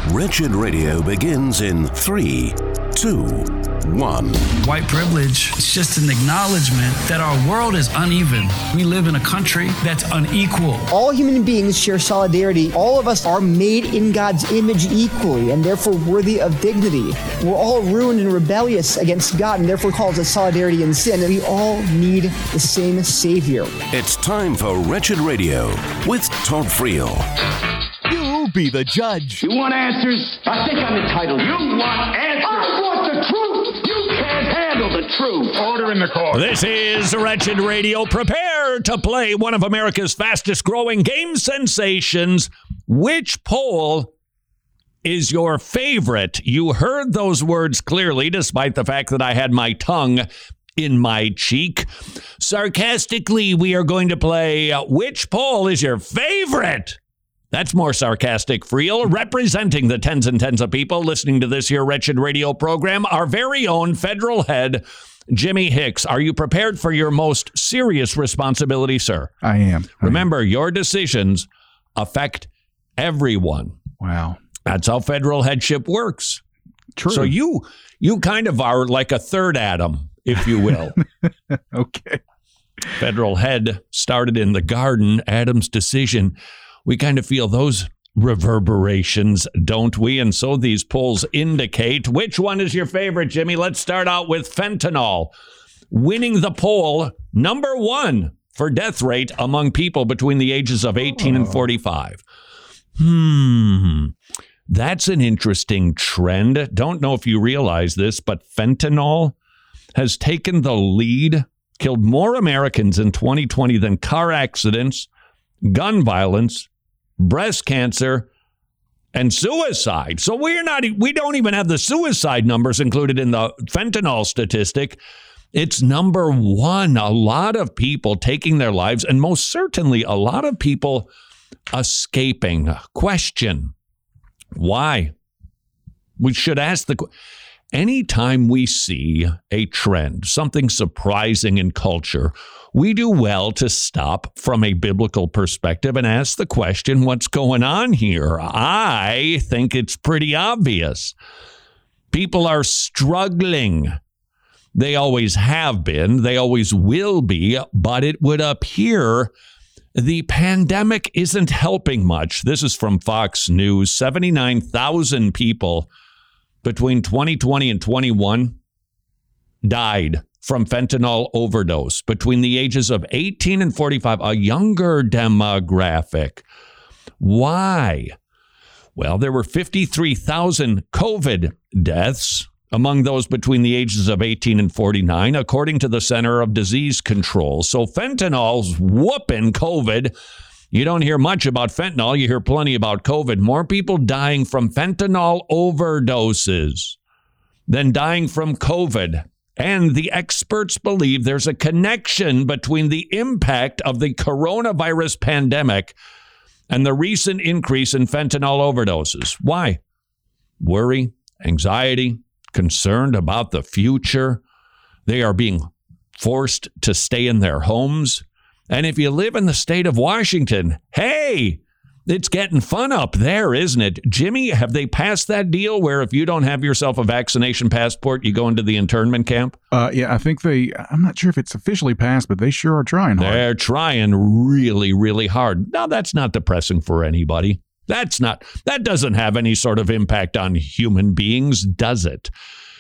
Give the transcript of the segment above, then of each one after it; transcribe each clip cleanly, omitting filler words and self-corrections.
Wretched Radio begins in 3, 2, 1. White privilege is just an acknowledgement that our world is uneven. We live in a country that's unequal. All human beings share solidarity. All of us are made in God's image equally and therefore worthy of dignity. We're all ruined and rebellious against God and therefore called to solidarity in sin. And we all need the same Savior. It's time for Wretched Radio with Todd Friel. You be the judge. You want answers? I think I'm entitled. You want answers? I want the truth. You can't handle the truth. Order in the court. This is Wretched Radio. Prepare to play one of America's fastest growing game sensations. Which poll is your favorite? You heard those words clearly, despite the fact that I had my tongue in my cheek. Sarcastically, we are going to play which poll is your favorite? That's more sarcastic, Friel. Representing the tens and tens of people listening to this here Wretched Radio program, our very own federal head, Jimmy Hicks. Are you prepared for your most serious responsibility, sir? I am. Remember, your decisions affect everyone. Wow. That's how federal headship works. True. So you kind of are like a third Adam, if you will. Okay. Federal head started in the garden, Adam's decision. We kind of feel those reverberations, don't we? And so these polls indicate. Which one is your favorite, Jimmy? Let's start out with fentanyl. Winning the poll, number one for death rate among people between the ages of 18 and 45. That's an interesting trend. Don't know if you realize this, but fentanyl has taken the lead, killed more Americans in 2020 than car accidents, gun violence, breast cancer, and suicide. So we don't even have the suicide numbers included in the fentanyl statistic. It's number one. A lot of people taking their lives, and most certainly a lot of people escaping. Question: why? We should ask anytime we see a trend, something surprising in culture, we do well to stop from a biblical perspective and ask the question, what's going on here? I think it's pretty obvious. People are struggling. They always have been. They always will be. But it would appear the pandemic isn't helping much. This is from Fox News. 79,000 people between 2020 and 21 died from fentanyl overdose between the ages of 18 and 45, a younger demographic. Why? Well, there were 53,000 COVID deaths among those between the ages of 18 and 49, according to the Center of Disease Control. So fentanyl's whooping COVID. You don't hear much about fentanyl. You hear plenty about COVID. More people dying from fentanyl overdoses than dying from COVID. And the experts believe there's a connection between the impact of the coronavirus pandemic and the recent increase in fentanyl overdoses. Why? Worry, anxiety, concerned about the future. They are being forced to stay in their homes. And if you live in the state of Washington, hey, it's getting fun up there, isn't it? Jimmy, have they passed that deal where if you don't have yourself a vaccination passport, you go into the internment camp? Yeah, I think I'm not sure if it's officially passed, but they sure are trying hard. They're trying really, really hard. Now, that's not depressing for anybody. That doesn't have any sort of impact on human beings, does it?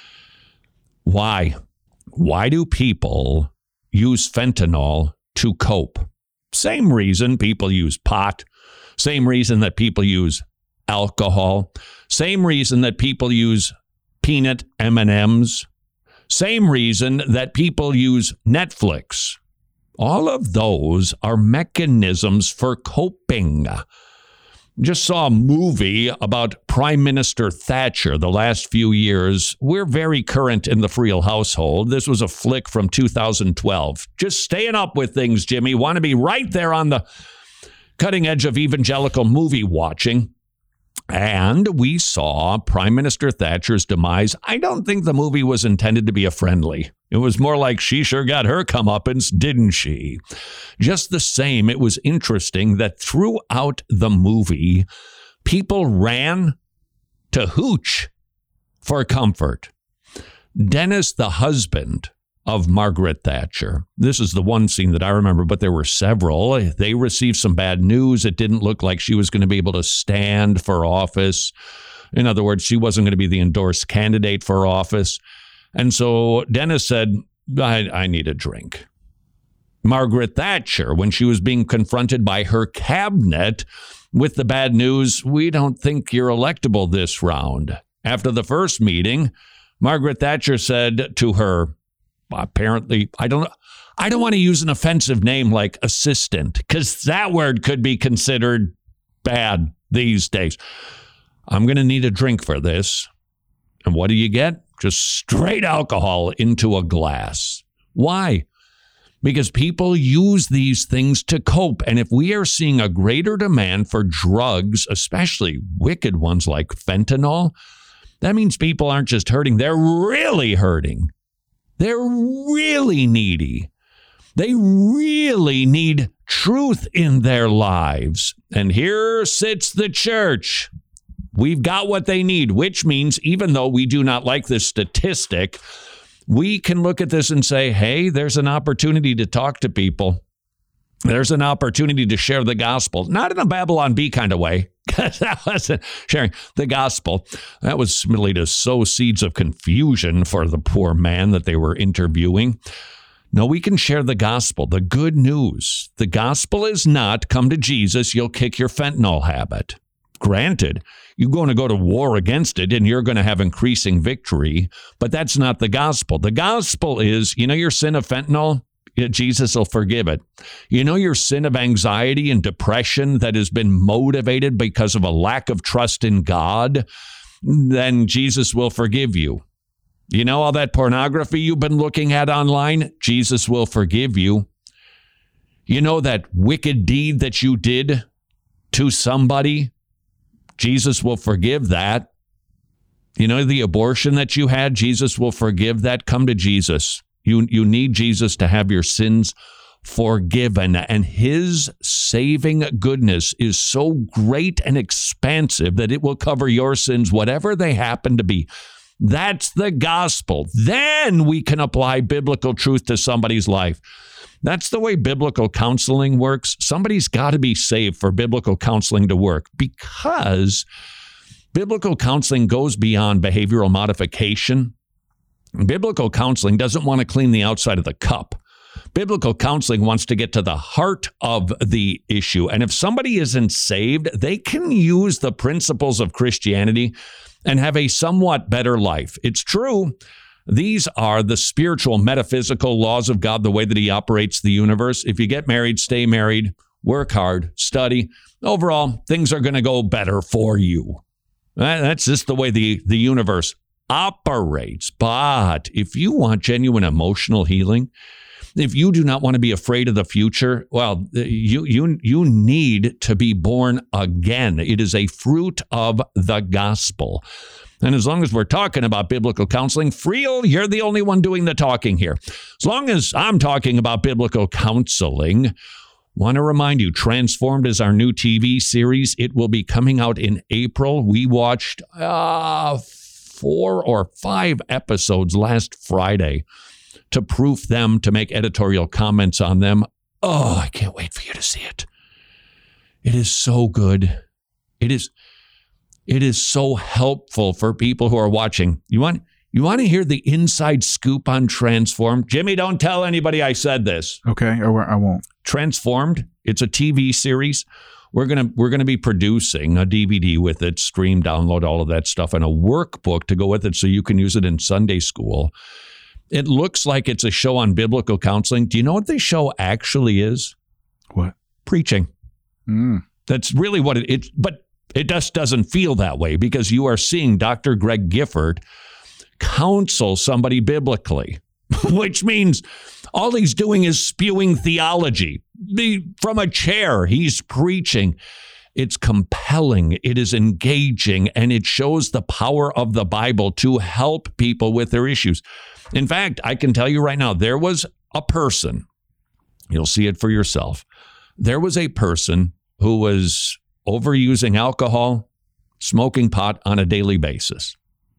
Why? Why do people use fentanyl to cope? Same reason people use pot. Same reason that people use alcohol. Same reason that people use peanut M&Ms. Same reason that people use Netflix. All of those are mechanisms for coping. Just saw a movie about Prime Minister Thatcher the last few years. We're very current in the Friel household. This was a flick from 2012. Just staying up with things, Jimmy. Want to be right there on the cutting edge of evangelical movie watching. And we saw Prime Minister Thatcher's demise. I don't think the movie was intended to be a friendly. It was more like she sure got her comeuppance, didn't she? Just the same, it was interesting that throughout the movie, people ran to hooch for comfort. Dennis, the husband of Margaret Thatcher. This is the one scene that I remember, but there were several. They received some bad news. It didn't look like she was going to be able to stand for office. In other words, she wasn't going to be the endorsed candidate for office. And so Dennis said, I need a drink. Margaret Thatcher, when she was being confronted by her cabinet with the bad news, we don't think you're electable this round. After the first meeting, Margaret Thatcher said to her, apparently, I don't want to use an offensive name like assistant, because that word could be considered bad these days. I'm going to need a drink for this. And what do you get? Just straight alcohol into a glass. Why? Because people use these things to cope. And if we are seeing a greater demand for drugs, especially wicked ones like fentanyl, that means people aren't just hurting, they're really hurting. They're really needy. They really need truth in their lives. And here sits the church. We've got what they need, which means even though we do not like this statistic, we can look at this and say, hey, there's an opportunity to talk to people. There's an opportunity to share the gospel, not in a Babylon Bee kind of way, because that wasn't sharing the gospel. That was merely to sow seeds of confusion for the poor man that they were interviewing. No, we can share the gospel, the good news. The gospel is not come to Jesus, you'll kick your fentanyl habit. Granted, you're going to go to war against it and you're going to have increasing victory, but that's not the gospel. The gospel is, your sin of fentanyl, Jesus will forgive it. Your sin of anxiety and depression that has been motivated because of a lack of trust in God, then Jesus will forgive you. All that pornography you've been looking at online, Jesus will forgive you. That wicked deed that you did to somebody, Jesus will forgive that. The abortion that you had, Jesus will forgive that. Come to Jesus. You need Jesus to have your sins forgiven. And his saving goodness is so great and expansive that it will cover your sins, whatever they happen to be. That's the gospel. Then we can apply biblical truth to somebody's life. That's the way biblical counseling works. Somebody's got to be saved for biblical counseling to work, because biblical counseling goes beyond behavioral modification. Biblical counseling doesn't want to clean the outside of the cup. Biblical counseling wants to get to the heart of the issue. And if somebody isn't saved, they can use the principles of Christianity and have a somewhat better life. It's true. These are the spiritual, metaphysical laws of God, the way that he operates the universe. If you get married, stay married, work hard, study. Overall, things are going to go better for you. That's just the way the universe operates. But if you want genuine emotional healing, if you do not want to be afraid of the future, well, you need to be born again. It is a fruit of the gospel. And as long as we're talking about biblical counseling, Friel, you're the only one doing the talking here. As long as I'm talking about biblical counseling, want to remind you, Transformed is our new TV series. It will be coming out in April. We watched 4 or 5 episodes last Friday to proof them, to make editorial comments on them. Oh, I can't wait for you to see it. It is so good. It is so helpful for people who are watching. You want to hear the inside scoop on Transformed? Jimmy, don't tell anybody I said this. Okay, or I won't. Transformed, it's a TV series. We're gonna be producing a DVD with it, stream, download, all of that stuff, and a workbook to go with it so you can use it in Sunday school. It looks like it's a show on biblical counseling. Do you know what the show actually is? What? Preaching. That's really what it is. But it just doesn't feel that way, because you are seeing Dr. Greg Gifford counsel somebody biblically, which means all he's doing is spewing theology. From a chair, he's preaching. It's compelling, it is engaging, and it shows the power of the Bible to help people with their issues. In fact, I can tell you right now, there was a person, you'll see it for yourself. There was a person who was overusing alcohol, smoking pot on a daily basis.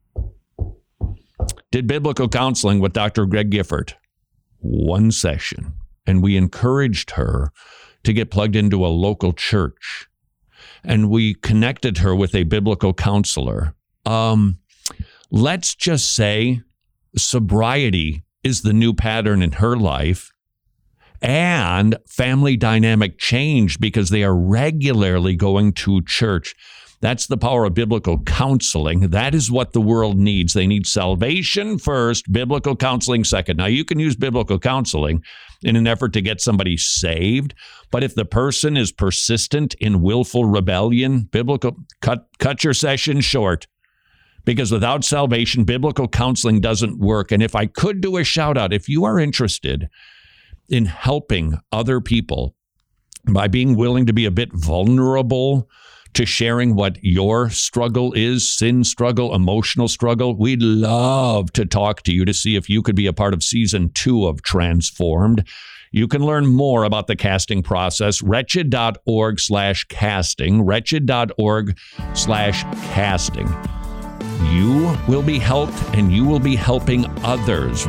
Did biblical counseling with Dr. Greg Gifford. 1 session. And we encouraged her to get plugged into a local church. And we connected her with a biblical counselor. Let's just say sobriety is the new pattern in her life, and family dynamic changed because they are regularly going to church. That's the power of biblical counseling. That is what the world needs. They need salvation first, biblical counseling second. Now, you can use biblical counseling in an effort to get somebody saved, but if the person is persistent in willful rebellion, biblical cut your session short. Because without salvation, biblical counseling doesn't work. And if I could do a shout out, if you are interested in helping other people by being willing to be a bit vulnerable to sharing what your struggle is, sin struggle, emotional struggle, we'd love to talk to you to see if you could be a part of season 2 of Transformed. You can learn more about the casting process, wretched.org/casting, wretched.org/casting. You will be helped and you will be helping others.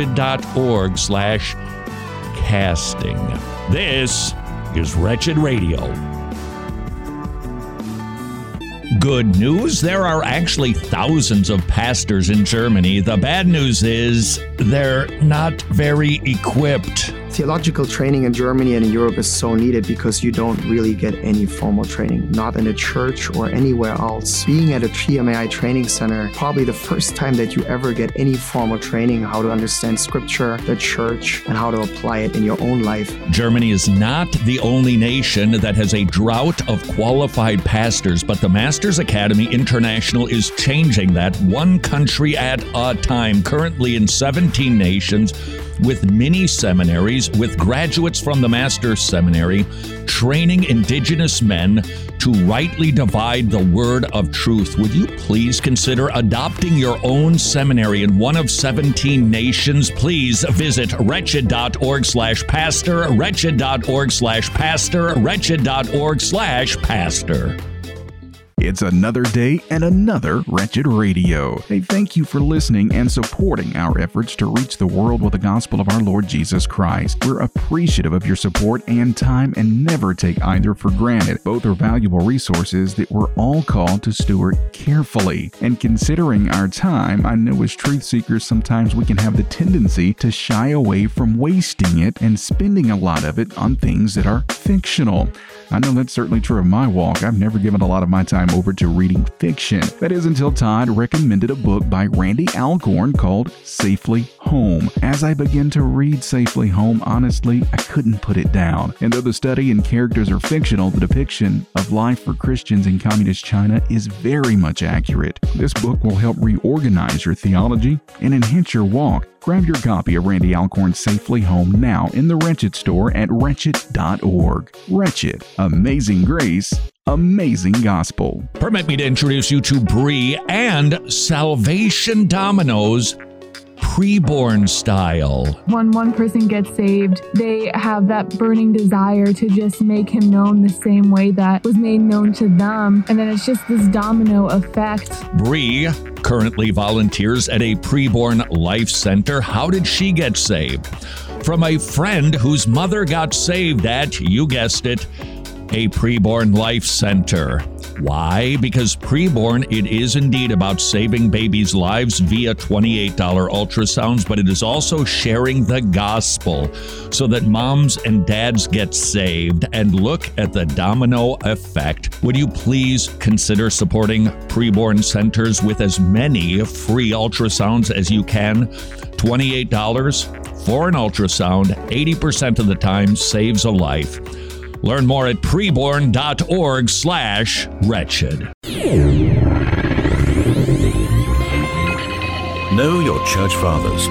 Wretched.org/casting. This is Wretched Radio. Good news, there are actually thousands of pastors in Germany. The bad news is they're not very equipped. Theological training in Germany and in Europe is so needed because you don't really get any formal training, not in a church or anywhere else. Being at a TMAI training center, probably the first time that you ever get any formal training, how to understand scripture, the church, and how to apply it in your own life. Germany is not the only nation that has a drought of qualified pastors, but the Masters Academy International is changing that one country at a time, currently in 17 nations, with mini seminaries, with graduates from the Master's Seminary, training indigenous men to rightly divide the word of truth. Would you please consider adopting your own seminary in one of 17 nations? Please visit wretched.org/pastor, wretched.org/pastor, wretched.org/pastor. It's another day and another Wretched Radio. Hey, thank you for listening and supporting our efforts to reach the world with the gospel of our Lord Jesus Christ. We're appreciative of your support and time and never take either for granted. Both are valuable resources that we're all called to steward carefully. And considering our time, I know as truth seekers sometimes we can have the tendency to shy away from wasting it and spending a lot of it on things that are fictional. I know that's certainly true of my walk. I've never given a lot of my time over to reading fiction. That is until Todd recommended a book by Randy Alcorn called Safely Home. As I began to read Safely Home, honestly, I couldn't put it down. And though the study and characters are fictional, the depiction of life for Christians in communist China is very much accurate. This book will help reorganize your theology and enhance your walk. Grab your copy of Randy Alcorn's Safely Home now in the Wretched store at wretched.org. Wretched, amazing grace, amazing gospel. Permit me to introduce you to Brie and Salvation Dominoes Preborn style. When one person gets saved, they have that burning desire to just make him known the same way that was made known to them. And then it's just this domino effect. Brie currently volunteers at a preborn life center. How did she get saved? From a friend whose mother got saved at, you guessed it, a preborn life center. Why? Because preborn, it is indeed about saving babies' lives via $28 ultrasounds, but it is also sharing the gospel so that moms and dads get saved. And look at the domino effect. Would you please consider supporting preborn centers with as many free ultrasounds as you can? $28 for an ultrasound, 80% of the time saves a life. Learn more at preborn.org/wretched. Know your church fathers.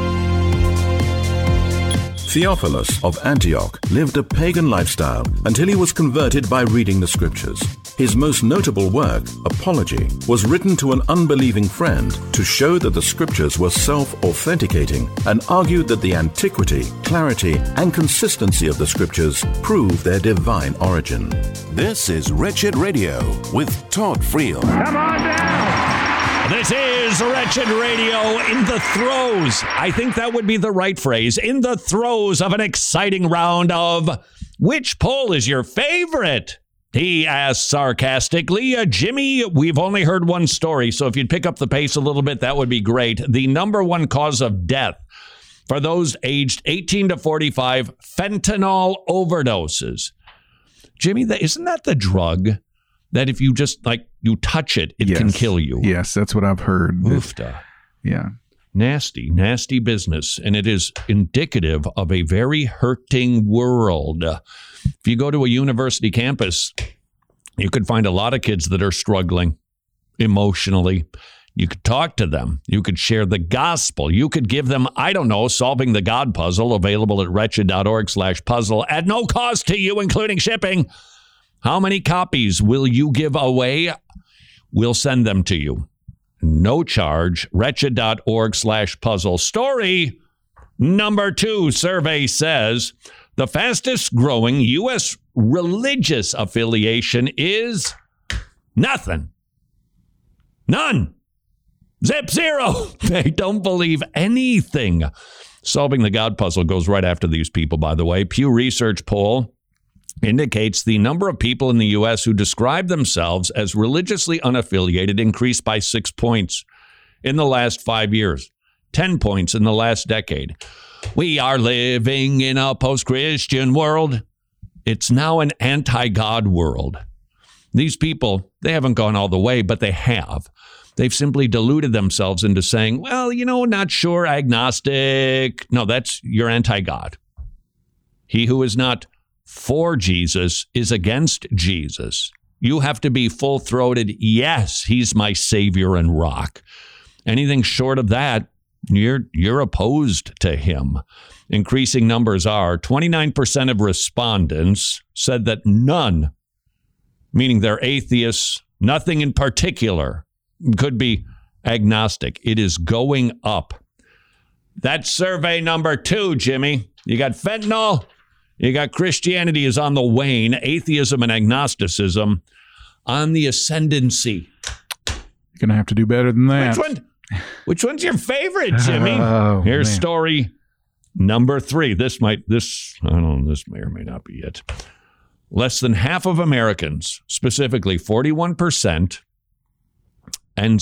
Theophilus of Antioch lived a pagan lifestyle until he was converted by reading the scriptures. His most notable work, Apology, was written to an unbelieving friend to show that the scriptures were self-authenticating and argued that the antiquity, clarity, and consistency of the scriptures prove their divine origin. This is Wretched Radio with Todd Friel. Come on down! This is Wretched Radio in the throes. I think that would be the right phrase. In the throes of an exciting round of which poll is your favorite? He asked sarcastically. Jimmy, we've only heard one story, so if you'd pick up the pace a little bit, that would be great. The number one cause of death for those aged 18 to 45, fentanyl overdoses. Jimmy, isn't that the drug that if you just, you touch it, it can kill you? Yes, that's what I've heard. Oofta. Yeah. Nasty, nasty business. And it is indicative of a very hurting world. If you go to a university campus, you could find a lot of kids that are struggling emotionally. You could talk to them. You could share the gospel. You could give them, solving the God puzzle, available at wretched.org/puzzle at no cost to you, including shipping. How many copies will you give away? We'll send them to you. No charge. Wretched.org/puzzle. Story number 2, survey says the fastest growing U.S. religious affiliation is nothing. None. Zip, zero. They don't believe anything. Solving the God puzzle goes right after these people, by the way. Pew Research poll indicates the number of people in the U.S. who describe themselves as religiously unaffiliated increased by 6 points in the last 5 years, 10 points in the last decade. We are living in a post-Christian world. It's now an anti-God world. These people, they haven't gone all the way, but they have. They've simply deluded themselves into saying, well, not sure, agnostic. No, you're anti-God. He who is not for Jesus is against Jesus. You have to be full-throated. Yes, he's my savior and rock. Anything short of that, you're opposed to him. Increasing numbers are 29% of respondents said that none, meaning they're atheists, nothing in particular, could be agnostic. It is going up. That's survey number 2, Jimmy. You got fentanyl. You got Christianity is on the wane. Atheism and agnosticism on the ascendancy. You're going to have to do better than that. Which one's your favorite, Jimmy? Here's man. Story number 3. This may or may not be it. Less than half of Americans, specifically 41%, and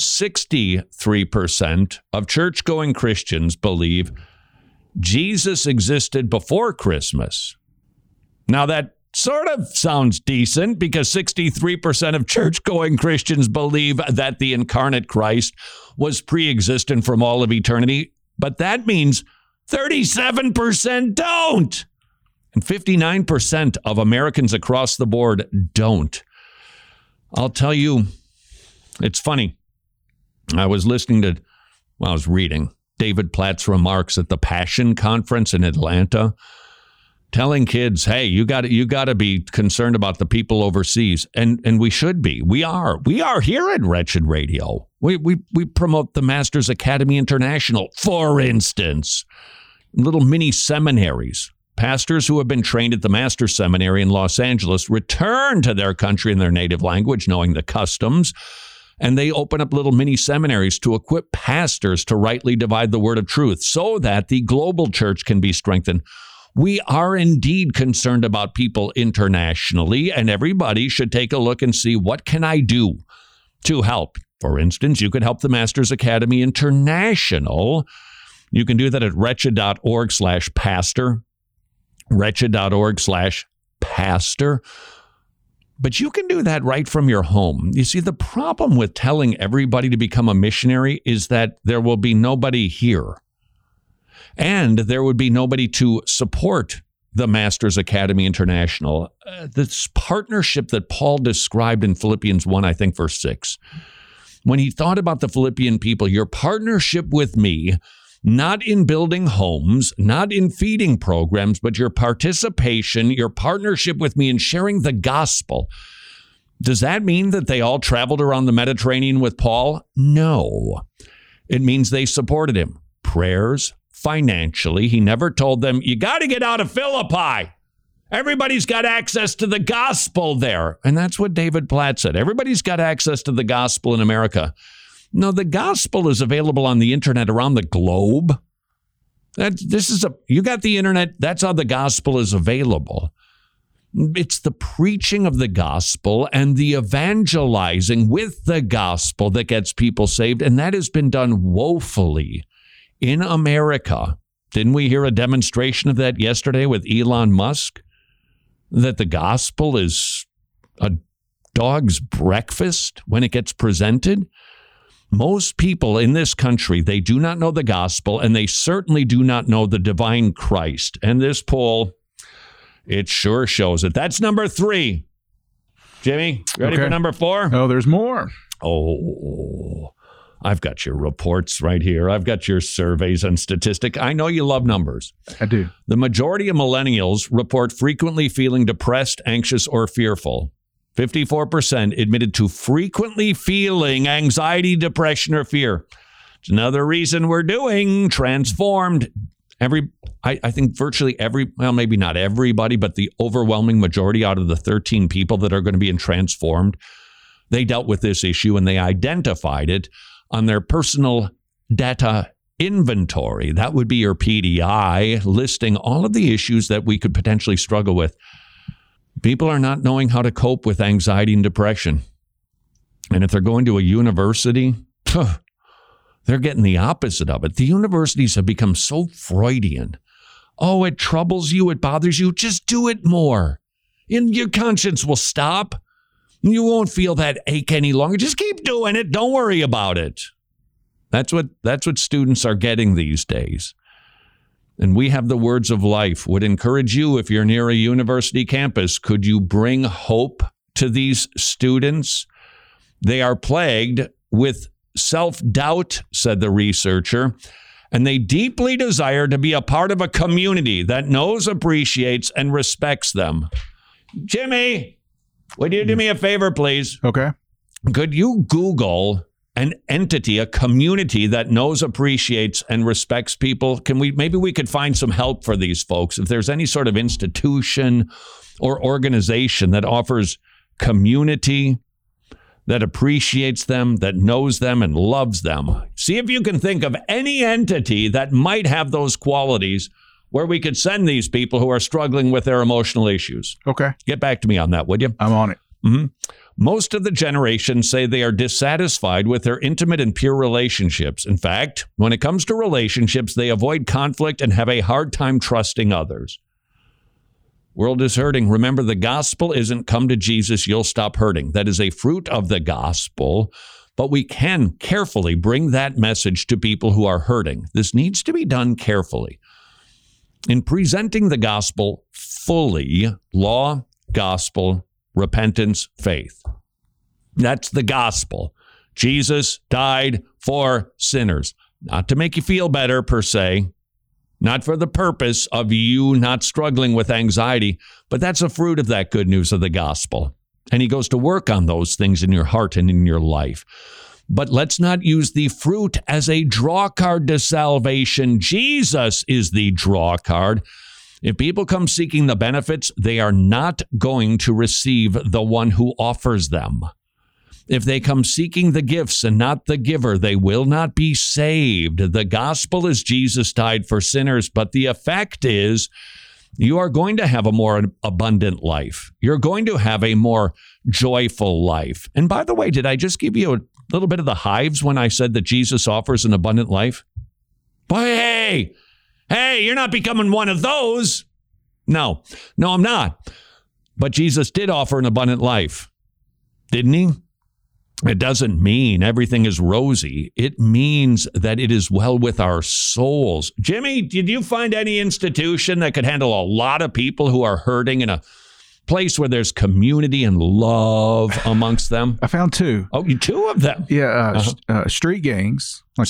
63% of church-going Christians believe Jesus existed before Christmas. Now, that sort of sounds decent because 63% of church-going Christians believe that the incarnate Christ was pre-existent from all of eternity. But that means 37% don't. And 59% of Americans across the board don't. I'll tell you, it's funny. I was reading David Platt's remarks at the Passion Conference in Atlanta, telling kids, hey, you got to be concerned about the people overseas. And we should be. We are here at Wretched Radio. We promote the Masters Academy International, for instance, little mini seminaries. Pastors who have been trained at the Master's Seminary in Los Angeles return to their country in their native language, knowing the customs. And they open up little mini seminaries to equip pastors to rightly divide the word of truth so that the global church can be strengthened. We are indeed concerned about people internationally, and everybody should take a look and see, what can I do to help? For instance, you could help the Masters Academy International. You can do that at wretched.org/pastor, wretched.org/pastor. But you can do that right from your home. You see, the problem with telling everybody to become a missionary is that there will be nobody here. And there would be nobody to support the Masters Academy International. This partnership that Paul described in Philippians 1, I think, verse 6. When he thought about the Philippian people, your partnership with me, not in building homes, not in feeding programs, but your participation, your partnership with me in sharing the gospel. Does that mean that they all traveled around the Mediterranean with Paul? No. It means they supported him. Prayers, financially. He never told them, you got to get out of Philippi. Everybody's got access to the gospel there. And that's what David Platt said. Everybody's got access to the gospel in America. No, the gospel is available on the internet around the globe. You got the internet. That's how the gospel is available. It's the preaching of the gospel and the evangelizing with the gospel that gets people saved. And that has been done woefully in America. Didn't we hear a demonstration of that yesterday with Elon Musk? That the gospel is a dog's breakfast when it gets presented? Most people in this country, they do not know the gospel, and they certainly do not know the divine Christ. And this poll, it sure shows it. That's number 3. Jimmy, ready for number 4? Oh, there's more. Oh, I've got your reports right here. I've got your surveys and statistics. I know you love numbers. I do. The majority of millennials report frequently feeling depressed, anxious, or fearful. 54% admitted to frequently feeling anxiety, depression, or fear. It's another reason we're doing Transformed. I think virtually well, maybe not everybody, but the overwhelming majority out of the 13 people that are going to be in Transformed, they dealt with this issue and they identified it on their personal data inventory. That would be your PDI, listing all of the issues that we could potentially struggle with. People are not knowing how to cope with anxiety and depression. And if they're going to a university, they're getting the opposite of it. The universities have become so Freudian. Oh, it troubles you, it bothers you, just do it more. And your conscience will stop. You won't feel that ache any longer. Just keep doing it. Don't worry about it. That's what students are getting these days. And we have the words of life. Would encourage you, if you're near a university campus, could you bring hope to these students? They are plagued with self-doubt, said the researcher, and they deeply desire to be a part of a community that knows, appreciates, and respects them. Jimmy, would you do me a favor, please? Okay. Could you Google an entity, a community that knows, appreciates, and respects people? Maybe we could find some help for these folks. If there's any sort of institution or organization that offers community, that appreciates them, that knows them and loves them. See if you can think of any entity that might have those qualities where we could send these people who are struggling with their emotional issues. Okay. Get back to me on that, would you? I'm on it. Mm-hmm. Most of the generation say they are dissatisfied with their intimate and pure relationships. In fact, when it comes to relationships, they avoid conflict and have a hard time trusting others. World is hurting. Remember, the gospel isn't come to Jesus, you'll stop hurting. That is a fruit of the gospel, but we can carefully bring that message to people who are hurting. This needs to be done carefully. In presenting the gospel fully, law, gospel, repentance, faith. That's the gospel. Jesus died for sinners, not to make you feel better per se, not for the purpose of you not struggling with anxiety, but that's a fruit of that good news of the gospel. And he goes to work on those things in your heart and in your life. But let's not use the fruit as a draw card to salvation. Jesus is the draw card. If people come seeking the benefits, they are not going to receive the one who offers them. If they come seeking the gifts and not the giver, they will not be saved. The gospel is Jesus died for sinners, but the effect is you are going to have a more abundant life. You're going to have a more joyful life. And by the way, did I just give you a little bit of the hives when I said that Jesus offers an abundant life? Boy, hey, you're not becoming one of those. No, I'm not. But Jesus did offer an abundant life, didn't he? It doesn't mean everything is rosy. It means that it is well with our souls. Jimmy, did you find any institution that could handle a lot of people who are hurting in a place where there's community and love amongst them? I found 2. Oh, 2 of them? Yeah, street gangs, like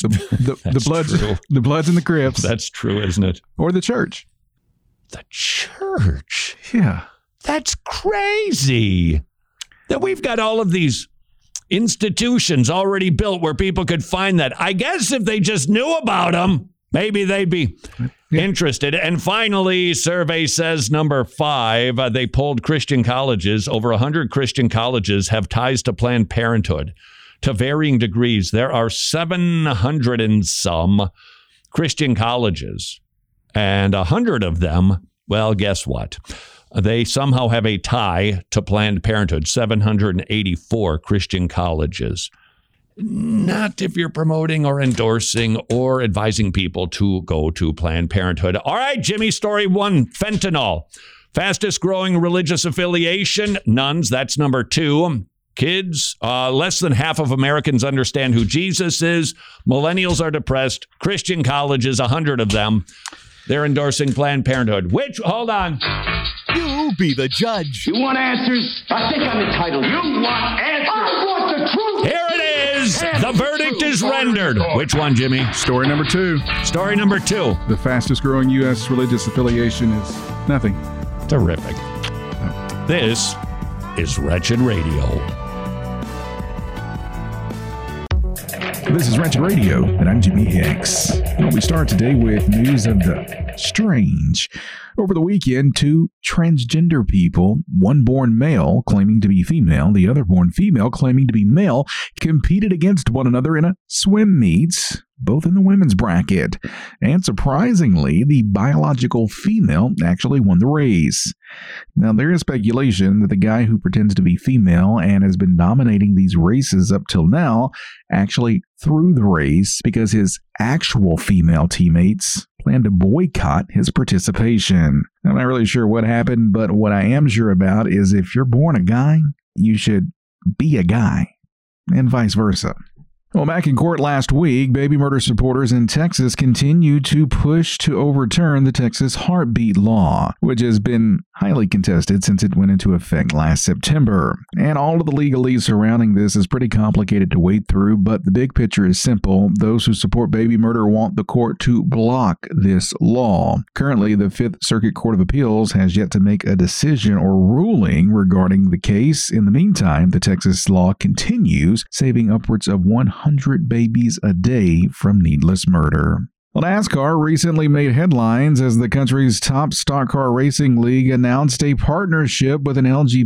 the Bloods and the Crips. That's true, isn't it? Or the church. The church? Yeah. That's crazy. That we've got all of these institutions already built where people could find that. I guess if they just knew about them, maybe they'd be interested. And finally, survey says number 5, they polled Christian colleges. Over 100 Christian colleges have ties to Planned Parenthood to varying degrees. There are 700 and some Christian colleges, and 100 of them, well, guess what? They somehow have a tie to Planned Parenthood, 784 Christian colleges. Not if you're promoting or endorsing or advising people to go to Planned Parenthood. All right, Jimmy, story 1, fentanyl. Fastest growing religious affiliation, nuns, that's number 2. Kids, less than half of Americans understand who Jesus is. Millennials are depressed. Christian colleges, 100 of them, they're endorsing Planned Parenthood. Hold on. You be the judge. You want answers? I think I'm entitled. You want answers? I want the truth. Here it is. The verdict is rendered. Which one, Jimmy? Story number 2. Story number 2. The fastest growing U.S. religious affiliation is nothing. Terrific. This is Wretched Radio. This is Wretched Radio, and I'm Jimmy Hicks. Well, we start today with news of the strange. Over the weekend, 2 transgender people, one born male claiming to be female, the other born female claiming to be male, competed against one another in a swim meet, both in the women's bracket. And surprisingly, the biological female actually won the race. Now, there is speculation that the guy who pretends to be female and has been dominating these races up till now actually threw the race because his actual female teammates plan to boycott his participation. I'm not really sure what happened, but what I am sure about is if you're born a guy, you should be a guy, and vice versa. Well, back in court last week, baby murder supporters in Texas continue to push to overturn the Texas heartbeat law, which has been highly contested since it went into effect last September. And all of the legalese surrounding this is pretty complicated to wade through, but the big picture is simple. Those who support baby murder want the court to block this law. Currently, the Fifth Circuit Court of Appeals has yet to make a decision or ruling regarding the case. In the meantime, the Texas law continues, saving upwards of 100 babies a day from needless murder. Well, NASCAR recently made headlines as the country's top stock car racing league announced a partnership with an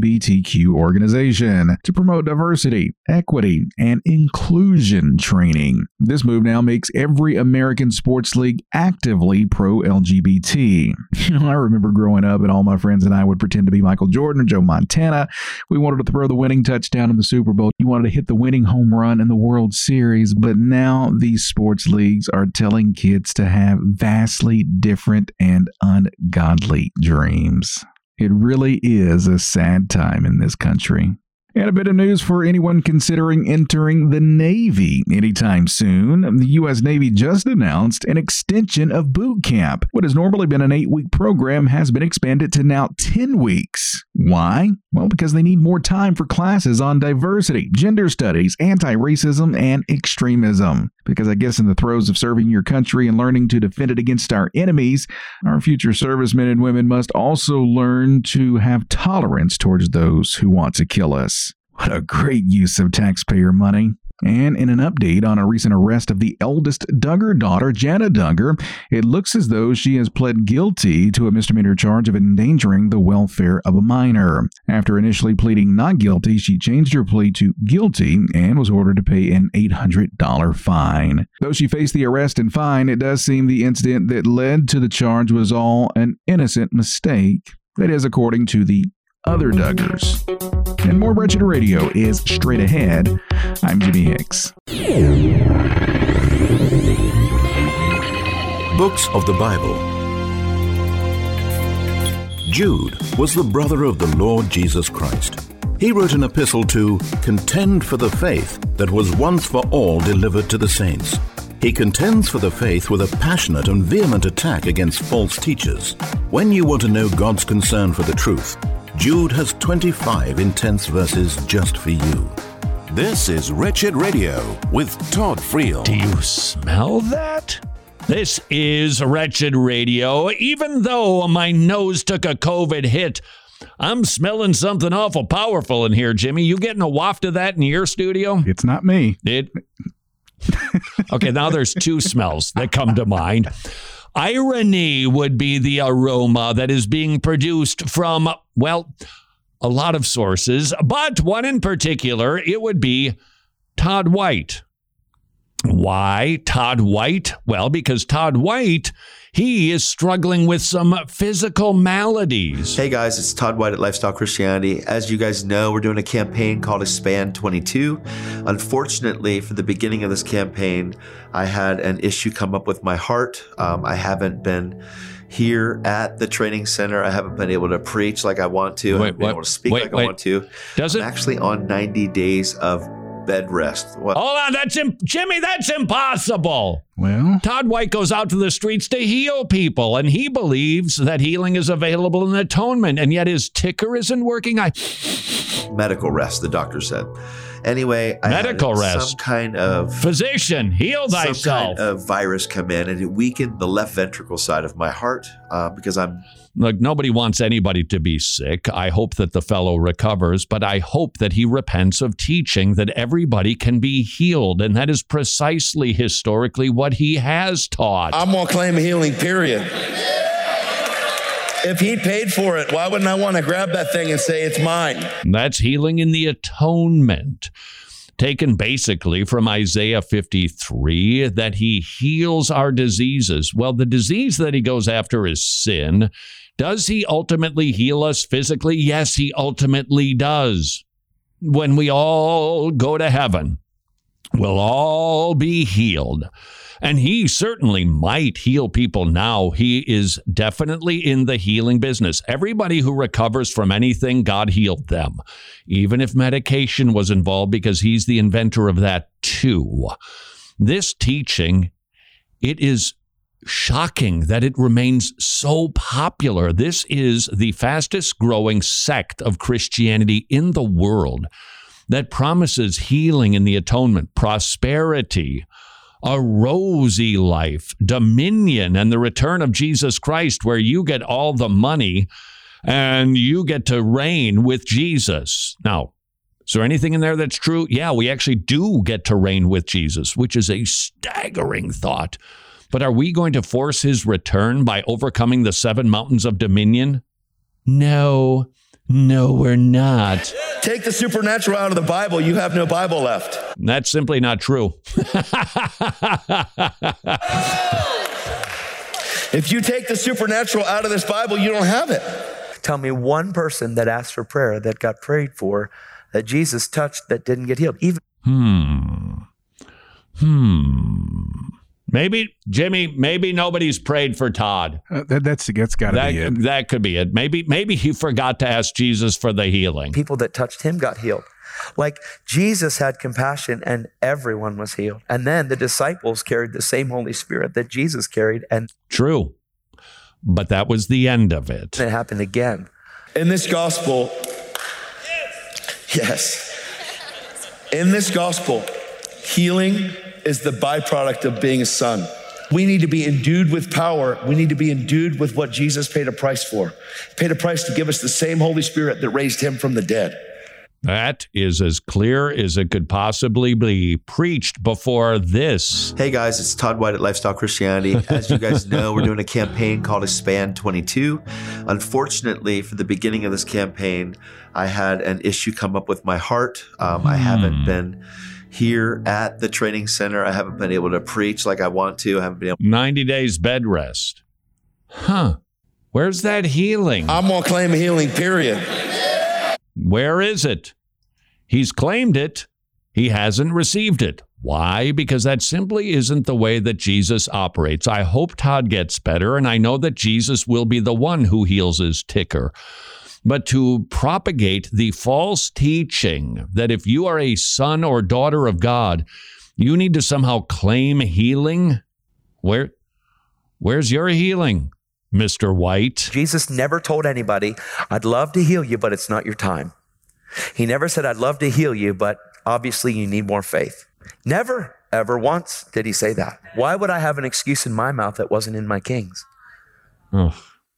LGBTQ organization to promote diversity, equity, and inclusion training. This move now makes every American sports league actively pro-LGBT. I remember growing up and all my friends and I would pretend to be Michael Jordan or Joe Montana. We wanted to throw the winning touchdown in the Super Bowl. You wanted to hit the winning home run in the World Series. But now these sports leagues are telling kids to have vastly different and ungodly dreams. It really is a sad time in this country. And a bit of news for anyone considering entering the Navy anytime soon. The U.S. Navy just announced an extension of boot camp. What has normally been an 8-week program has been expanded to now 10 weeks. Why? Well, because they need more time for classes on diversity, gender studies, anti-racism, and extremism. Because I guess in the throes of serving your country and learning to defend it against our enemies, our future servicemen and women must also learn to have tolerance towards those who want to kill us. What a great use of taxpayer money. And in an update on a recent arrest of the eldest Duggar daughter, Jana Duggar, it looks as though she has pled guilty to a misdemeanor charge of endangering the welfare of a minor. After initially pleading not guilty, she changed her plea to guilty and was ordered to pay an $800 fine. Though she faced the arrest and fine, it does seem the incident that led to the charge was all an innocent mistake. That is, according to the other Duggars. And more Wretched Radio is straight ahead. I'm Jimmy Hicks. Books of the Bible. Jude was the brother of the Lord Jesus Christ. He wrote an epistle to contend for the faith that was once for all delivered to the saints. He contends for the faith with a passionate and vehement attack against false teachers. When you want to know God's concern for the truth, Jude has 25 intense verses just for you. This is Wretched Radio with Todd Friel. Do you smell that? This is Wretched Radio. Even though my nose took a COVID hit, I'm smelling something awful powerful in here, Jimmy. You getting a waft of that in your studio? It's not me. Okay, now there's two smells that come to mind. Irony would be the aroma that is being produced from, well, a lot of sources, but one in particular, it would be Todd White. Why Todd White? Well, because Todd White, he is struggling with some physical maladies. Hey guys, it's Todd White at Lifestyle Christianity. As you guys know, we're doing a campaign called Expand 22. Unfortunately, for the beginning of this campaign, I had an issue come up with my heart. I haven't been here at the training center. I haven't been able to preach like I want to. I haven't been able to speak like I want to. I'm actually on 90 days of bed rest. Hold on, Jimmy, that's impossible. Well, Todd White goes out to the streets to heal people, and he believes that healing is available in atonement, and yet his ticker isn't working. Medical rest, the doctor said. Anyway, I had some kind of physician, heal thyself. Some kind of virus come in, and it weakened the left ventricle side of my heart because Look, nobody wants anybody to be sick. I hope that the fellow recovers, but I hope that he repents of teaching that everybody can be healed. And that is precisely historically what he has taught. I'm going to claim healing, period. If he paid for it, why wouldn't I want to grab that thing and say it's mine? That's healing in the atonement, taken basically from Isaiah 53, that he heals our diseases. Well, the disease that he goes after is sin. Does he ultimately heal us physically? Yes, he ultimately does. When we all go to heaven, we'll all be healed. And he certainly might heal people now. He is definitely in the healing business. Everybody who recovers from anything, God healed them, even if medication was involved, because he's the inventor of that too. This teaching, it is shocking that it remains so popular. This is the fastest growing sect of Christianity in the world that promises healing in the atonement, prosperity, a rosy life, dominion, and the return of Jesus Christ, where you get all the money and you get to reign with Jesus. Now, is there anything in there that's true? Yeah, we actually do get to reign with Jesus, which is a staggering thought. But are we going to force his return by overcoming the 7 mountains of dominion? No, we're not. Take the supernatural out of the Bible, you have no Bible left. That's simply not true. If you take the supernatural out of this Bible, you don't have it. Tell me one person that asked for prayer that got prayed for, that Jesus touched, that didn't get healed. Maybe, Jimmy, nobody's prayed for Todd. That's got to be it. That could be it. Maybe he forgot to ask Jesus for the healing. People that touched him got healed. Like Jesus had compassion and everyone was healed. And then the disciples carried the same Holy Spirit that Jesus carried. And true. But that was the end of it. It happened again. In this gospel, in this gospel, healing is the byproduct of being a son. We need to be endued with power. We need to be endued with what Jesus paid a price for. He paid a price to give us the same Holy Spirit that raised him from the dead. That is as clear as it could possibly be preached before this. Hey guys, it's Todd White at Lifestyle Christianity. As you guys know, we're doing a campaign called Expand 22. Unfortunately, for the beginning of this campaign, I had an issue come up with my heart. I haven't been here at the training center. I haven't been able to preach like I want to. I haven't been able 90 days bed rest. Where's that healing? I'm going to claim healing, period. Where is it? He's claimed it. He hasn't received it. Why? Because that simply isn't the way that Jesus operates. I hope Todd gets better, and I know that Jesus will be the one who heals his ticker. But to propagate the false teaching that if you are a son or daughter of God, you need to somehow claim healing. Where's your healing, Mr. White? Jesus never told anybody, I'd love to heal you, but it's not your time. He never said, I'd love to heal you, but obviously you need more faith. Never, ever once did he say that. Why would I have an excuse in my mouth that wasn't in my King's?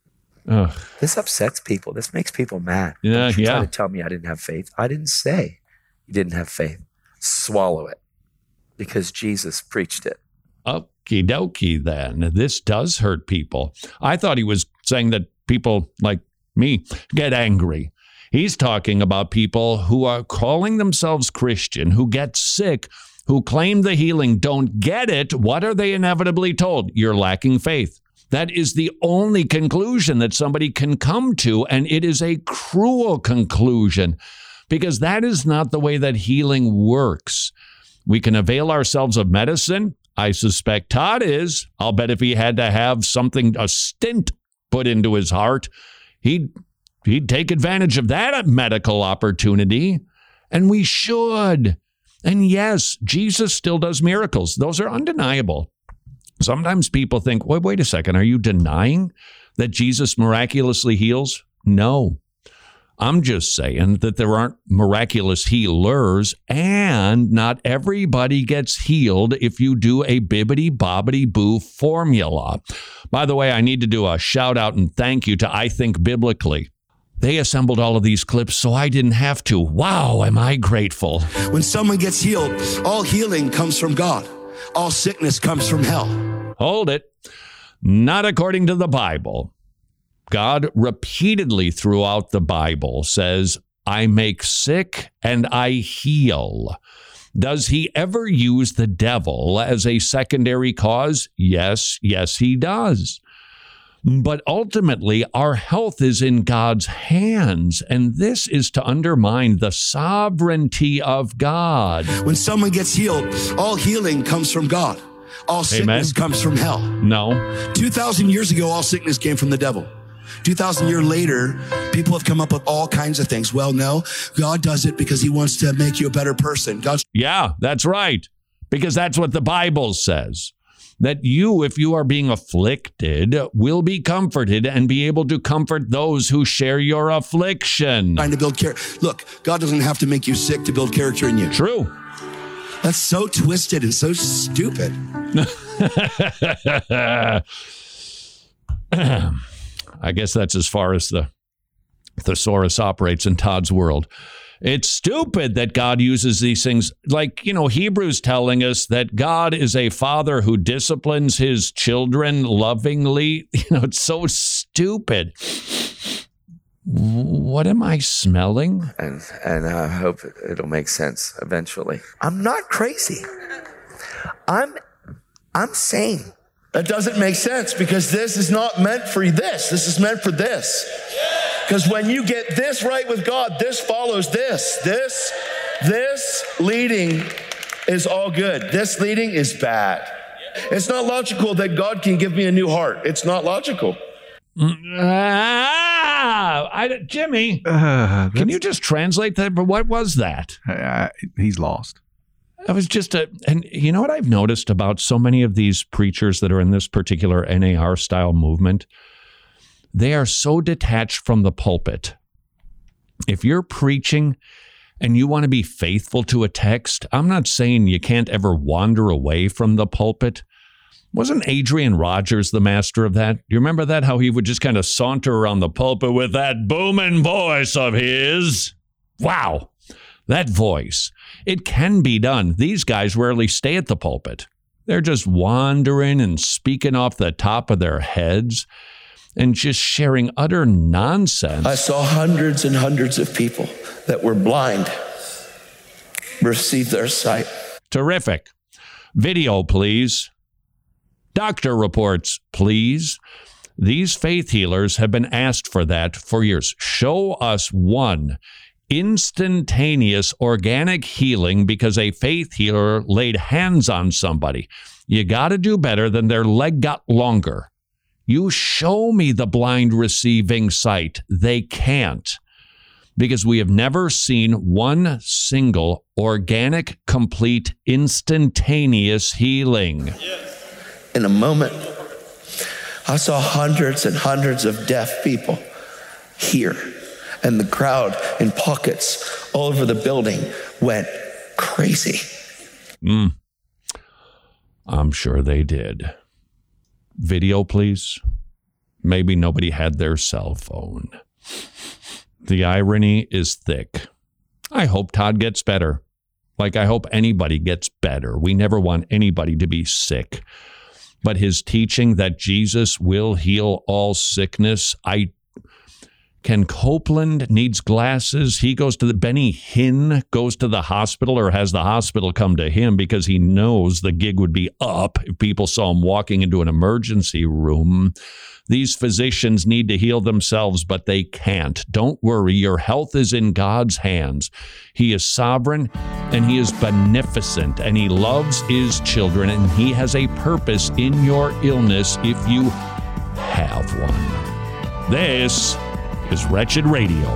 Ugh. This upsets people. This makes people mad. Yeah, Don't you yeah. try to tell me I didn't have faith. I didn't say you didn't have faith. Swallow it, because Jesus preached it. Okie dokie then. This does hurt people. I thought he was saying that people like me get angry. He's talking about people who are calling themselves Christian, who get sick, who claim the healing, don't get it. What are they inevitably told? You're lacking faith. That is the only conclusion that somebody can come to, and it is a cruel conclusion because that is not the way that healing works. We can avail ourselves of medicine. I suspect Todd is. I'll bet if he had to have a stint put into his heart, he'd take advantage of that medical opportunity, and we should. And yes, Jesus still does miracles. Those are undeniable. Sometimes people think, wait a second, are you denying that Jesus miraculously heals? No. I'm just saying that there aren't miraculous healers, and not everybody gets healed if you do a bibbity-bobbity-boo formula. By the way, I need to do a shout out and thank you to I Think Biblically. They assembled all of these clips so I didn't have to. Wow, am I grateful. When someone gets healed, all healing comes from God. All sickness comes from hell. Hold it. Not according to the Bible. God repeatedly throughout the Bible says, I make sick and I heal. Does he ever use the devil as a secondary cause? Yes, he does. But ultimately, our health is in God's hands, and this is to undermine the sovereignty of God. When someone gets healed, all healing comes from God. All sickness comes from hell. No. 2,000 years ago, all sickness came from the devil. 2,000 years later, people have come up with all kinds of things. Well, no, God does it because he wants to make you a better person. Yeah, that's right. Because that's what the Bible says. That you, if you are being afflicted, will be comforted and be able to comfort those who share your affliction. Trying to build character. Look, God doesn't have to make you sick to build character in you. True. That's so twisted and so stupid. I guess that's as far as the thesaurus operates in Todd's world. It's stupid that God uses these things. Like, Hebrews telling us that God is a father who disciplines his children lovingly. It's so stupid. What am I smelling? And I hope it'll make sense eventually. I'm not crazy. I'm sane. That doesn't make sense because this is not meant for this. This is meant for this. Because when you get this right with God, this follows this. This leading is all good. This leading is bad. It's not logical that God can give me a new heart. It's not logical. Jimmy, can you just translate that? But what was that? He's lost. It was just and you know what I've noticed about so many of these preachers that are in this particular NAR style movement? They are so detached from the pulpit. If you're preaching and you want to be faithful to a text, I'm not saying you can't ever wander away from the pulpit. Wasn't Adrian Rogers the master of that? You remember that? How he would just kind of saunter around the pulpit with that booming voice of his? Wow, that voice. It can be done. These guys rarely stay at the pulpit. They're just wandering and speaking off the top of their heads and just sharing utter nonsense. I saw hundreds and hundreds of people that were blind receive their sight. Terrific. Video, please. Doctor reports, please. These faith healers have been asked for that for years. Show us one instantaneous organic healing because a faith healer laid hands on somebody. You got to do better than their leg got longer. You show me the blind receiving sight. They can't, because we have never seen one single organic, complete, instantaneous healing. In a moment, I saw hundreds and hundreds of deaf people here, and the crowd in pockets all over the building went crazy. I'm sure they did. Video, please. maybe nobody had their cell phone. The irony is thick. I hope Todd gets better. Like, I hope anybody gets better. We never want anybody to be sick. But his teaching that Jesus will heal all sickness, Ken Copeland needs glasses. Benny Hinn goes to the hospital, or has the hospital come to him, because he knows the gig would be up if people saw him walking into an emergency room. These physicians need to heal themselves, but they can't. Don't worry. Your health is in God's hands. He is sovereign and he is beneficent, and he loves his children, and he has a purpose in your illness if you have one. This is Wretched Radio.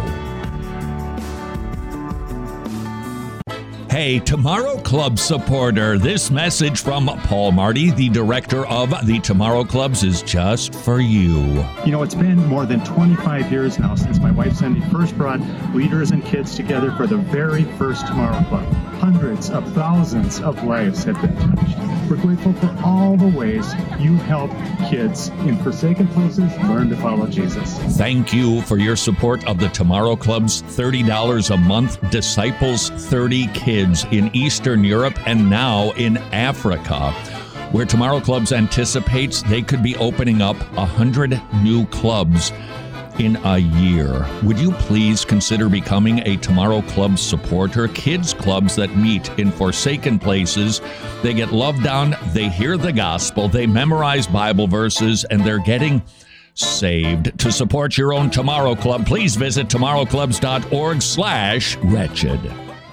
Hey, Tomorrow Club supporter, this message from Paul Marty, the director of the Tomorrow Clubs, is just for you. You know, it's been more than 25 years now since my wife Cindy first brought leaders and kids together for the very first Tomorrow Club. Hundreds of thousands of lives have been touched. We're grateful for all the ways you help kids in forsaken places learn to follow Jesus. Thank you for your support of the Tomorrow Club's $30 a month Disciples 30 Kids in Eastern Europe and now in Africa, where Tomorrow Clubs anticipates they could be opening up 100 new clubs in a year. Would you please consider becoming a Tomorrow Club supporter? Kids clubs that meet in forsaken places. They get loved on, they hear the gospel, they memorize Bible verses, and they're getting saved. To support your own Tomorrow Club, please visit tomorrowclubs.org/wretched.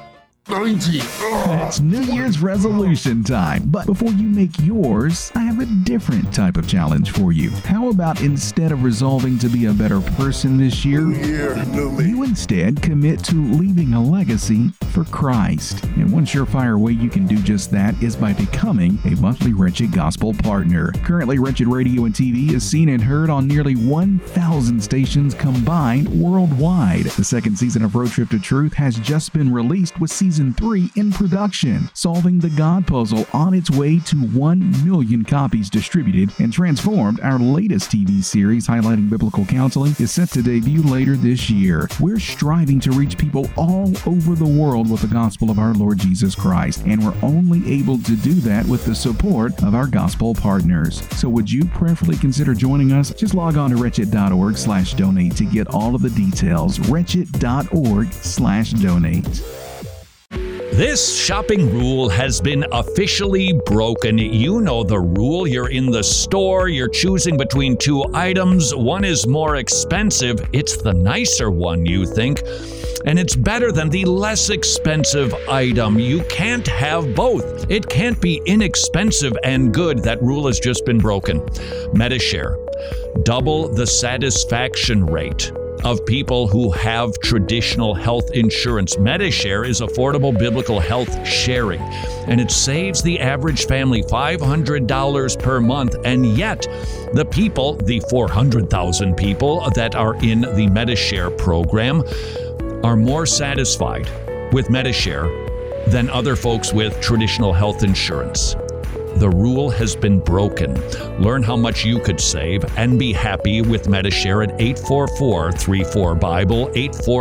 It's New Year's resolution time. But before you make yours, I have a different type of challenge for you. How about instead of resolving to be a better person this year, you instead commit to leaving a legacy for Christ? And one surefire way you can do just that is by becoming a monthly Wretched Gospel partner. Currently, Wretched Radio and TV is seen and heard on nearly 1,000 stations combined worldwide. The second season of Road Trip to Truth has just been released, with Season 3 in production. Solving the God Puzzle on its way to 1 million copies distributed and transformed. Our latest TV series highlighting biblical counseling is set to debut later this year. We're striving to reach people all over the world with the gospel of our Lord Jesus Christ, and we're only able to do that with the support of our gospel partners. So would you prayerfully consider joining us? Just log on to wretched.org/donate to get all of the details. Wretched.org/donate. This shopping rule has been officially broken. You know the rule. You're in the store. You're choosing between two items. One is more expensive. It's the nicer one, you think. And it's better than the less expensive item. You can't have both. It can't be inexpensive and good. That rule has just been broken. Medishare. Double the satisfaction rate of people who have traditional health insurance. Medishare is affordable biblical health sharing, and it saves the average family $500 per month. And yet, the people, the 400,000 people that are in the Medishare program, are more satisfied with Medishare than other folks with traditional health insurance. The rule has been broken. Learn how much you could save and be happy with Medishare at 844-34-BIBLE,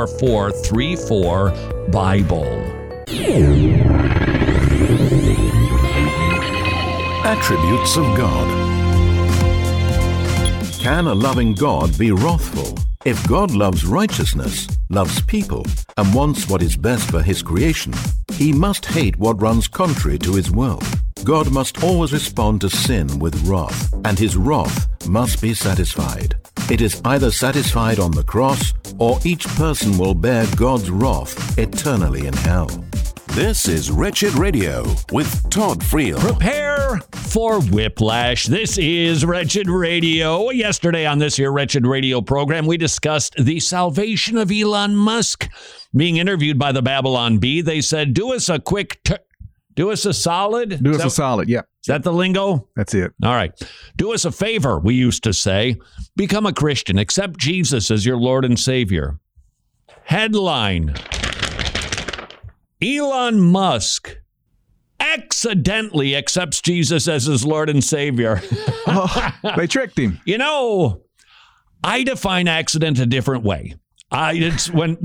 844-34-BIBLE. Attributes of God. Can a loving God be wrathful? If God loves righteousness, loves people, and wants what is best for his creation, he must hate what runs contrary to his will. God must always respond to sin with wrath, and his wrath must be satisfied. It is either satisfied on the cross, or each person will bear God's wrath eternally in hell. This is Wretched Radio with Todd Friel. Prepare for whiplash. This is Wretched Radio. Yesterday on this here Wretched Radio program, we discussed the salvation of Elon Musk. Being interviewed by the Babylon Bee, they said, do us a quick do us a solid? Do us a solid, yeah. Is that the lingo? That's it. All right. Do us a favor, we used to say. Become a Christian. Accept Jesus as your Lord and Savior. Headline: Elon Musk accidentally accepts Jesus as his Lord and Savior. They tricked him. You know, I define accident a different way. I didn't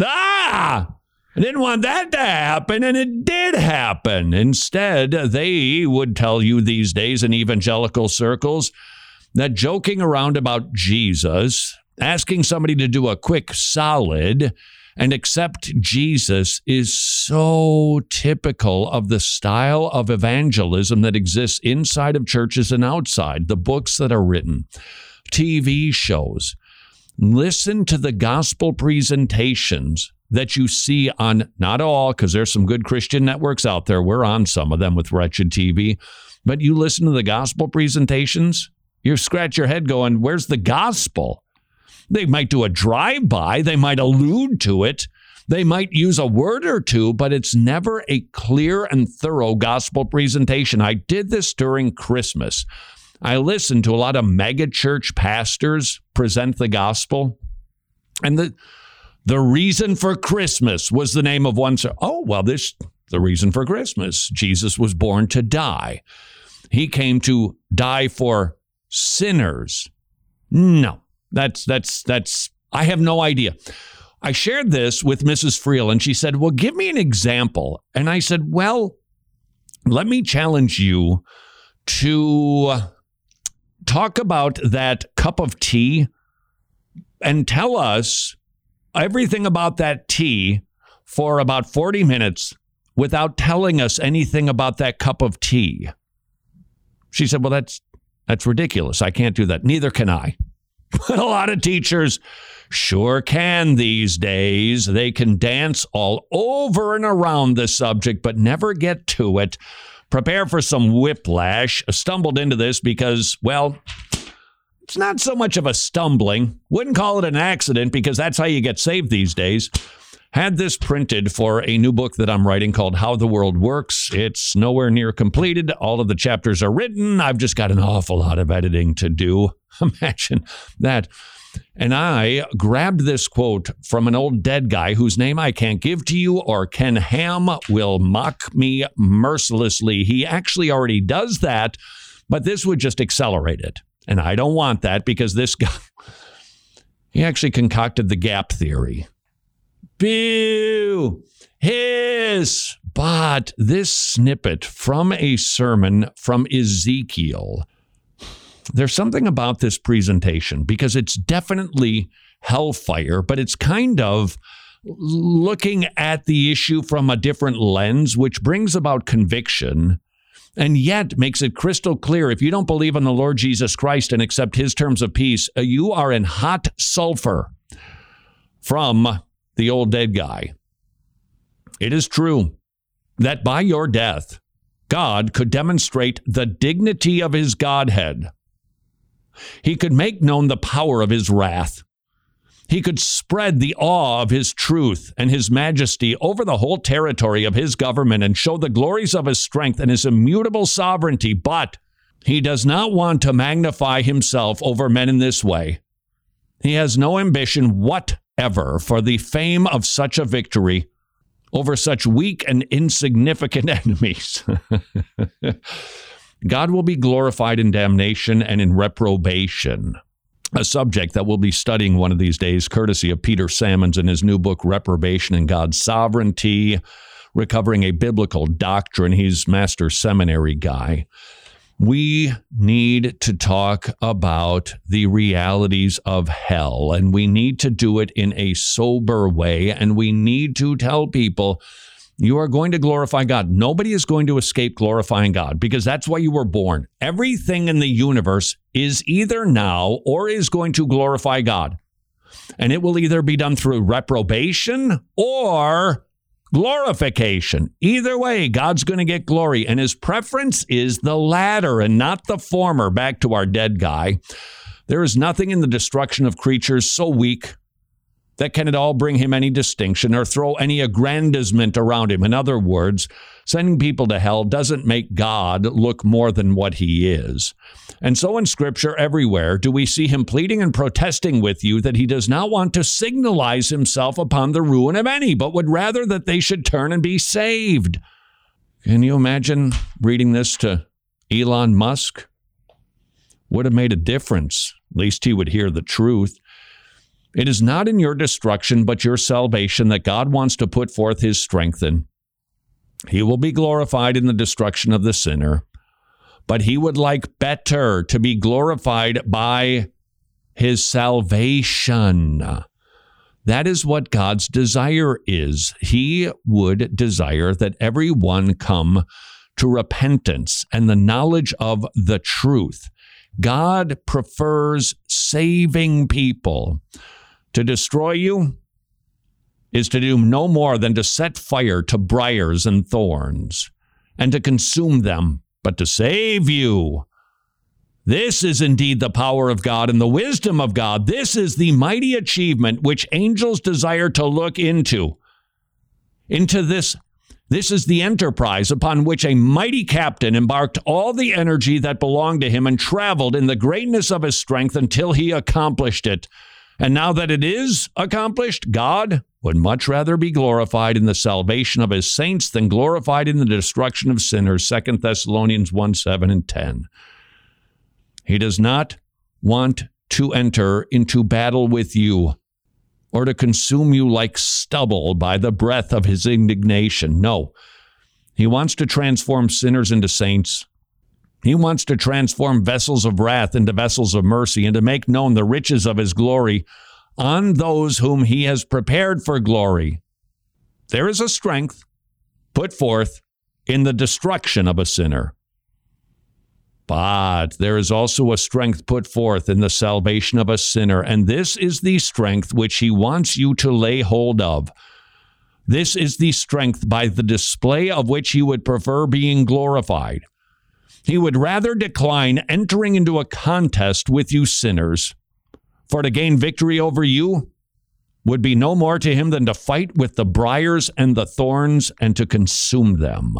want that to happen, and it did happen. Instead, they would tell you these days in evangelical circles that joking around about Jesus, asking somebody to do a quick solid and accept Jesus is so typical of the style of evangelism that exists inside of churches and outside. The books that are written, TV shows. Listen to the gospel presentations that you see on, not all, because there's some good Christian networks out there. We're on some of them with Wretched TV. But you listen to the gospel presentations, you scratch your head going, where's the gospel? They might do a drive-by. They might allude to it. They might use a word or two, but it's never a clear and thorough gospel presentation. I did this during Christmas. I listened to a lot of mega church pastors present the gospel. And the reason for Christmas was the name of one. The reason for Christmas. Jesus was born to die. He came to die for sinners. No, that's, I have no idea. I shared this with Mrs. Friel, and she said, well, give me an example. And I said, well, let me challenge you to talk about that cup of tea and tell us everything about that tea for about 40 minutes without telling us anything about that cup of tea. She said, well, that's ridiculous. I can't do that. Neither can I. But a lot of teachers sure can these days. They can dance all over and around the subject, but never get to it. Prepare for some whiplash. I stumbled into this because, well, it's not so much of a stumbling. Wouldn't call it an accident because that's how you get saved these days. Had this printed for a new book that I'm writing called How the World Works. It's nowhere near completed. All of the chapters are written. I've just got an awful lot of editing to do. Imagine that. And I grabbed this quote from an old dead guy whose name I can't give to you, or Ken Ham will mock me mercilessly. He actually already does that, but this would just accelerate it. And I don't want that because this guy, he actually concocted the gap theory. Boo! Hiss! But this snippet from a sermon from Ezekiel, there's something about this presentation because it's definitely hellfire, but it's kind of looking at the issue from a different lens, which brings about conviction and yet makes it crystal clear. If you don't believe in the Lord Jesus Christ and accept his terms of peace, you are in hot sulfur from the old dead guy. It is true that by your death, God could demonstrate the dignity of his Godhead. He could make known the power of his wrath. He could spread the awe of his truth and his majesty over the whole territory of his government and show the glories of his strength and his immutable sovereignty. But he does not want to magnify himself over men in this way. He has no ambition whatever for the fame of such a victory over such weak and insignificant enemies. God will be glorified in damnation and in reprobation, a subject that we'll be studying one of these days, courtesy of Peter Sammons in his new book, Reprobation and God's Sovereignty, recovering a biblical doctrine. He's master seminary guy. We need to talk about the realities of hell, and we need to do it in a sober way, and we need to tell people, you are going to glorify God. Nobody is going to escape glorifying God because that's why you were born. Everything in the universe is either now or is going to glorify God. And it will either be done through reprobation or glorification. Either way, God's going to get glory. And his preference is the latter and not the former. Back to our dead guy. There is nothing in the destruction of creatures so weak that can at all bring him any distinction or throw any aggrandizement around him. In other words, sending people to hell doesn't make God look more than what he is. And so in Scripture everywhere do we see him pleading and protesting with you that he does not want to signalize himself upon the ruin of any, but would rather that they should turn and be saved. Can you imagine reading this to Elon Musk? Would have made a difference. At least he would hear the truth. It is not in your destruction, but your salvation that God wants to put forth his strength in. He will be glorified in the destruction of the sinner, but he would like better to be glorified by his salvation. That is what God's desire is. He would desire that everyone come to repentance and the knowledge of the truth. God prefers saving people. To destroy you is to do no more than to set fire to briars and thorns and to consume them, but to save you. This is indeed the power of God and the wisdom of God. This is the mighty achievement which angels desire to look into. This is the enterprise upon which a mighty captain embarked all the energy that belonged to him and traveled in the greatness of his strength until he accomplished it. And now that it is accomplished, God would much rather be glorified in the salvation of his saints than glorified in the destruction of sinners, 2 Thessalonians 1:7 and 10. He does not want to enter into battle with you or to consume you like stubble by the breath of his indignation. No, he wants to transform sinners into saints. He wants to transform vessels of wrath into vessels of mercy and to make known the riches of his glory on those whom he has prepared for glory. There is a strength put forth in the destruction of a sinner. But there is also a strength put forth in the salvation of a sinner, and this is the strength which he wants you to lay hold of. This is the strength by the display of which he would prefer being glorified. He would rather decline entering into a contest with you sinners, for to gain victory over you would be no more to him than to fight with the briars and the thorns and to consume them.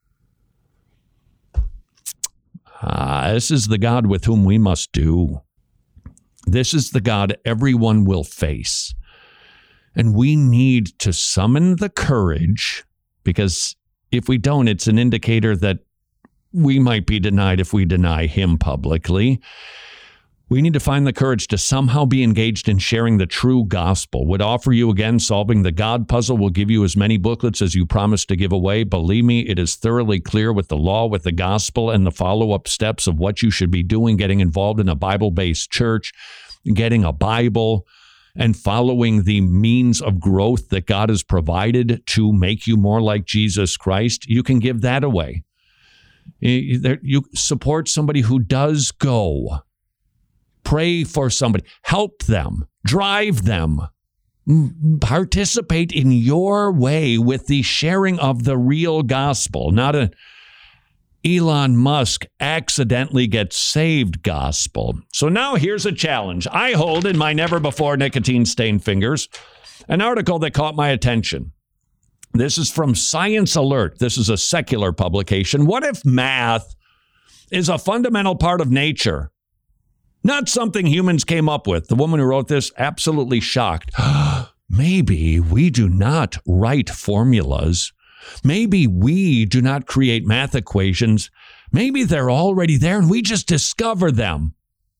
This is the God with whom we must do. This is the God everyone will face. And we need to summon the courage, because if we don't, it's an indicator that we might be denied if we deny him publicly. We need to find the courage to somehow be engaged in sharing the true gospel. Would offer you again solving the God puzzle. Will give you as many booklets as you promised to give away. Believe me, it is thoroughly clear with the law, with the gospel, and the follow-up steps of what you should be doing, getting involved in a Bible-based church, getting a Bible, and following the means of growth that God has provided to make you more like Jesus Christ. You can give that away. You support somebody who does go. Pray for somebody. Help them. Drive them. Participate in your way with the sharing of the real gospel, not a Elon Musk accidentally gets saved gospel. So now here's a challenge. I hold in my never-before nicotine-stained fingers an article that caught my attention. This is from Science Alert. This is a secular publication. What if math is a fundamental part of nature? Not something humans came up with. The woman who wrote this, absolutely shocked. Maybe we do not write formulas. Maybe we do not create math equations. Maybe they're already there and we just discover them.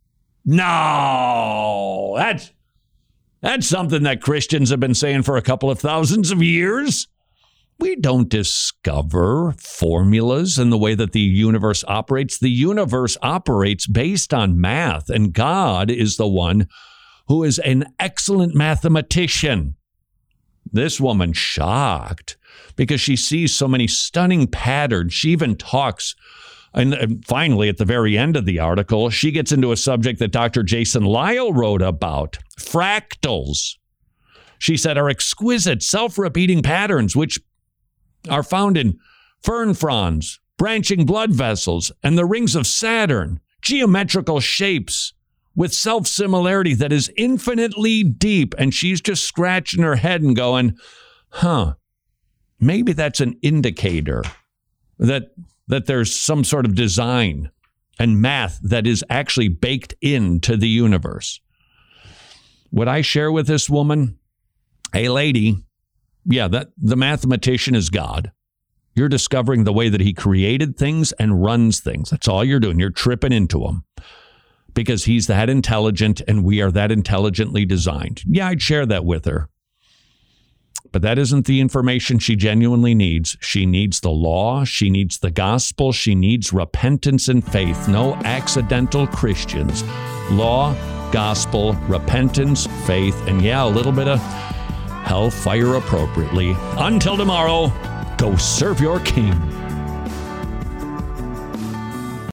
No, that's something that Christians have been saying for a couple of thousands of years. We don't discover formulas in the way that the universe operates. The universe operates based on math, and God is the one who is an excellent mathematician. This woman shocked because she sees so many stunning patterns. She even talks, and finally, at the very end of the article, she gets into a subject that Dr. Jason Lisle wrote about, fractals. She said are exquisite, self-repeating patterns, which are found in fern fronds, branching blood vessels, and the rings of Saturn, geometrical shapes with self-similarity that is infinitely deep. And she's just scratching her head and going, maybe that's an indicator that there's some sort of design and math that is actually baked into the universe. Would I share with this woman, hey, lady, yeah, that the mathematician is God. You're discovering the way that he created things and runs things. That's all you're doing. You're tripping into them. because he's that intelligent and we are that intelligently designed. Yeah, I'd share that with her. But that isn't the information she genuinely needs. She needs the law. She needs the gospel. She needs repentance and faith. No accidental Christians. Law, gospel, repentance, faith, and yeah, a little bit of hellfire appropriately. Until tomorrow, go serve your King.